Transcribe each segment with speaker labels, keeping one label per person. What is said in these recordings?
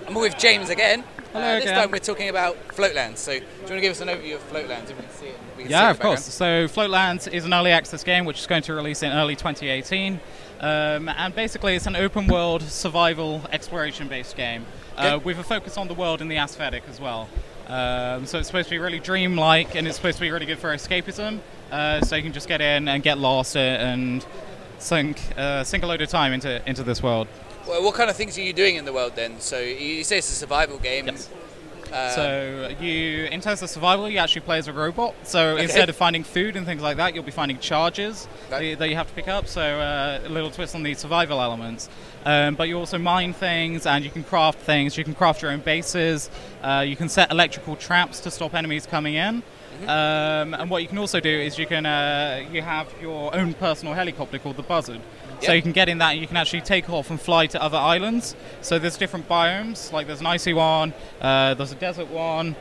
Speaker 1: I'm with James again.
Speaker 2: Hello
Speaker 1: this
Speaker 2: again.
Speaker 1: time we're talking about Floatlands. So, do you want to give us an overview of Floatlands? If we can see it.
Speaker 2: Yeah, of course. So Floatlands is an early access game which is going to release in early 2018. And basically it's an open world survival exploration based game with a focus on the world and the aesthetic as well. So it's supposed to be really dreamlike and it's supposed to be really good for escapism. So you can just get in and get lost and sink a load of time into this world.
Speaker 1: Well, what kind of things are you doing in the world then? So you say it's a survival game.
Speaker 2: Yes. So in terms of survival, you actually play as a robot. So instead of finding food and things like that, you'll be finding charges that you have to pick up. So a little twist on the survival elements. But you also mine things and you can craft things. You can craft your own bases. You can set electrical traps to stop enemies coming in. And what you can also do is you have your own personal helicopter called the Buzzard. So you can get in that and you can actually take off and fly to other islands. So there's different biomes, like there's an icy one, there's a desert one,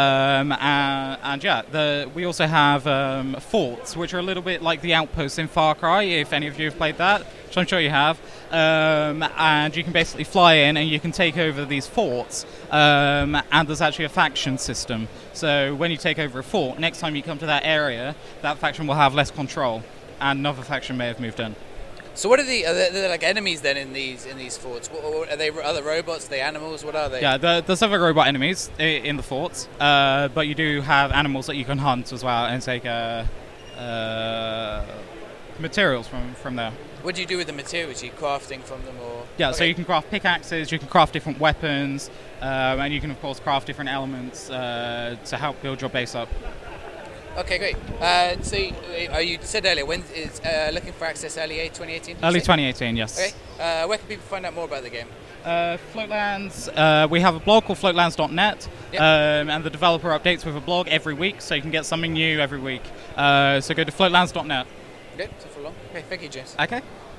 Speaker 2: we also have forts, which are a little bit like the outposts in Far Cry, if any of you have played that, which I'm sure you have. And you can basically fly in and you can take over these forts, and there's actually a faction system. So when you take over a fort, next time you come to that area, that faction will have less control, and another faction may have moved in.
Speaker 1: So what are there like enemies then in these forts? Are they other robots? Are they animals? What are they?
Speaker 2: Yeah, there's other robot enemies in the forts, but you do have animals that you can hunt as well and take materials from there.
Speaker 1: What do you do with the materials? Are you crafting from them or?
Speaker 2: Yeah, so you can craft pickaxes, you can craft different weapons, and you can of course craft different elements to help build your base up.
Speaker 1: Okay, great. So you said earlier, when is looking for access early 2018?
Speaker 2: Early 2018, yes.
Speaker 1: Okay. Where can people find out more about the game?
Speaker 2: Floatlands, we have a blog called floatlands.net, and the developer updates with a blog every week, so you can get something new every week. So go to floatlands.net.
Speaker 1: Okay, so for long. Okay, thank you, James.
Speaker 2: Okay.